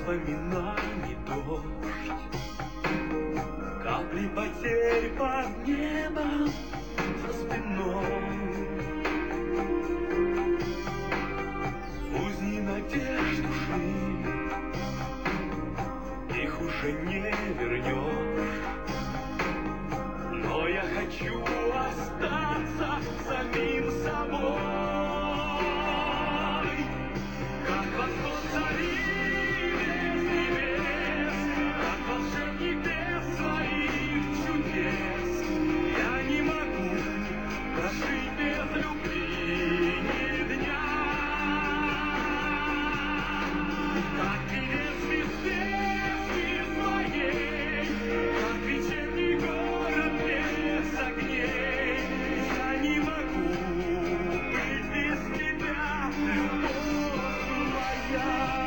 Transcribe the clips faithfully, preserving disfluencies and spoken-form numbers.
воспоминаний дождь, капли потерь под небом за спиной. Узни надежд души, их уже не вернешь, но я хочу остаться самим собой. Как восход зари без небес, как волшебник без своих чудес, я не могу прожить без любви ни дня. Как певец без песни своей, как вечерний город без огней, я не могу быть без тебя, любовь моя.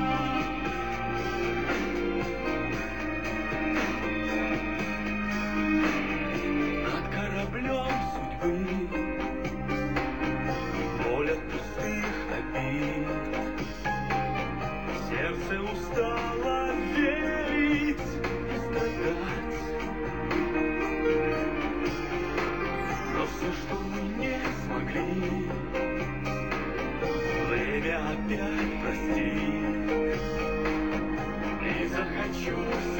Над кораблем судьбы боль от пустых обид, сердце устало верить и страдать. Но все, что мы не смогли, время опять простит. И захочу